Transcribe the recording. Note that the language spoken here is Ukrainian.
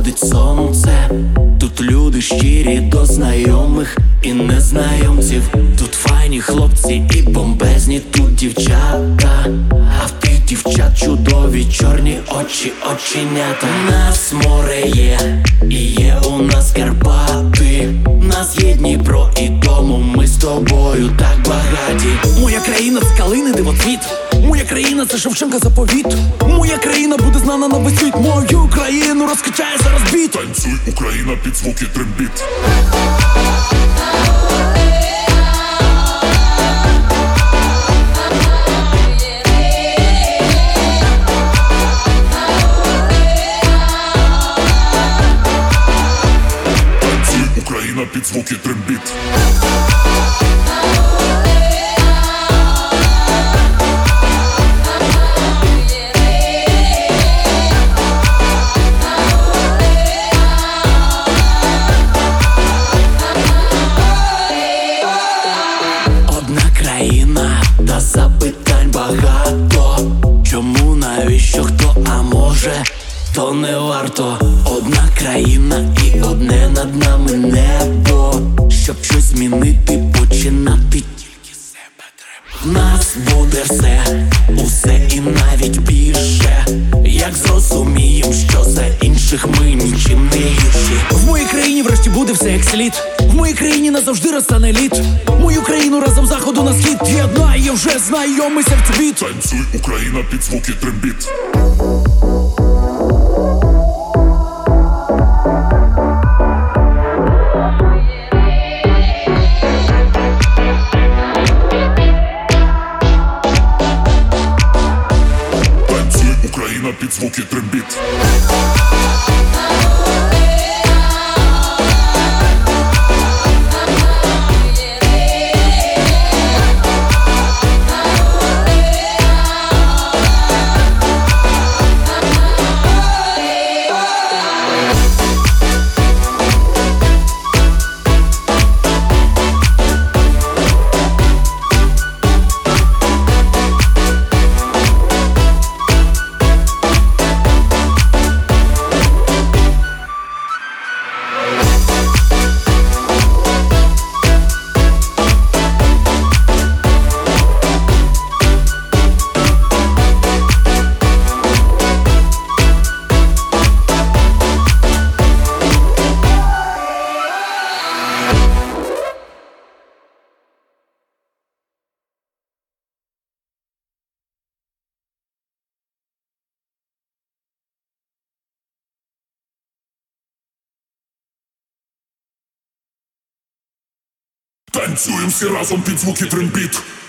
сходить сонце. Тут люди щирі до знайомих і незнайомців. Тут файні хлопці і бомбезні тут дівчата. А в тих дівчат чудові чорні очі, оченята. Нас море є, і є у нас Карпати. Нас є Дніпро, і тому ми з тобою так багаті. Моя країна з калини дивоцвіт. Моя країна це Шевченка заповіт. Моя країна буде знана на весь світ. Мою країну розкачає зараз біт. Танцюй, Україна, під звуки трембіт. Танцюй, Україна, під звуки трембіт. Та запитань багато. Чому, навіщо, хто, а може, то не варто. Одна країна і одне над нами небо. Щоб щось змінити, починати тільки з себе треба. В нас буде все, усе і навіть більше. Як зрозумієм, що за інших ми нічим не гірші. В моїй країні врешті буде все як слід. В моїй країні назавжди розтане лід. Мою країну разом з заходу на схід єднає вже знайомий серцебіт. Танцюй, Україна, під звуки трембіт. Танцюй, Україна, під звуки трембіт. Танцюємо всі разом під звуки трембіт.